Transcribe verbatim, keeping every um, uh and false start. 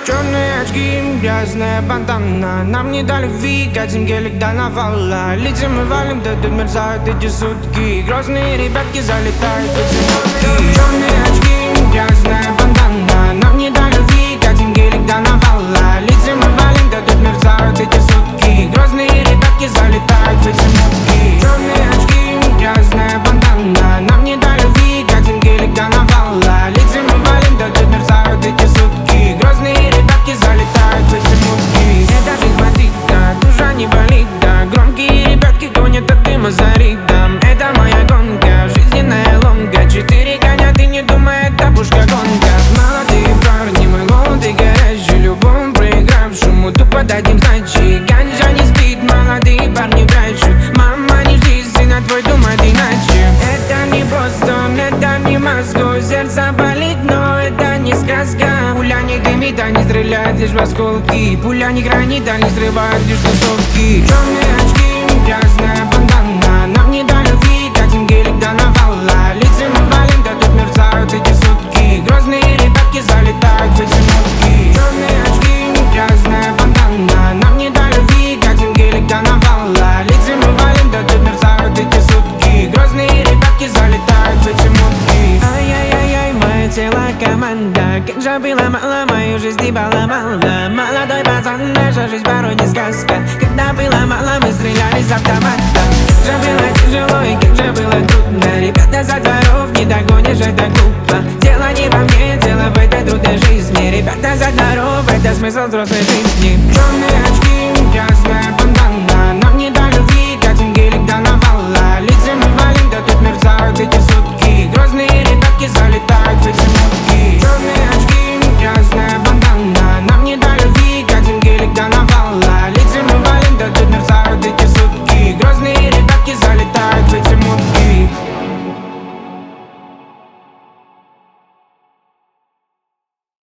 Черные очки, грязная бандана. Нам не дали любви, катим гелик до навала. Летим и валим, да тут мерзают эти сутки. Грозные ребятки залетают в эти нотки. Черные очки, грязная бандана. Нам не дали любви, катим гелик до навала. Летим и валим, да тут мерзают эти сутки. Грозные ребятки залетают в эти нотки. Черные очки, грязная бандана. Нам не дали любви, катим гелик до навала. Летим и валим, да тут мерзают эти сутки. Грозные ребятки залетают в эти мутки. Эта жизнь бандита, душа не болит, да. Громкие ребятки гонят от дыма за ритм. Это моя гонка, жизненная ломка. Четыре коня, ты не думай, это пушка гонка. Молодые парни, мы голод и горячий. Любому проигравшему тупо дадим сдачи. Ганжа не спит, молодые парни прячут. Мама, не жди, сына твой думает иначе. Это не Бостон, это не Москва. Сердце болит, но это не сказка. Пуля не дымит, а не стреляет лишь в осколки. Пуля не гранит, а не срывает лишь тусовки. Черные очки, грязная бандана. Нам не дали любви, катим гелик до навала. Летим и валим, да тут мерзают эти сутки. Грозные ребятки залетают в эти нотки. Черные очки, грязная бандана. Нам не дали любви, катим гелик до навала. Летим и валим, да тут мерзают эти сутки. Грозные ребятки залетают в эти нотки. Ай-яй-яй-яй, мое тело команда. Как же было мало, мою жизнь ебало мало. Молодой пацан, наша жизнь порой не сказка. Когда было мало, мы стреляли с автомата. Как же было тяжело и как же было трудно. Ребята за дворов не догонишь, это глупо. Дело не во мне, дело в этой трудной жизни. Ребята за дворов, это смысл взрослой жизни. Черные очки.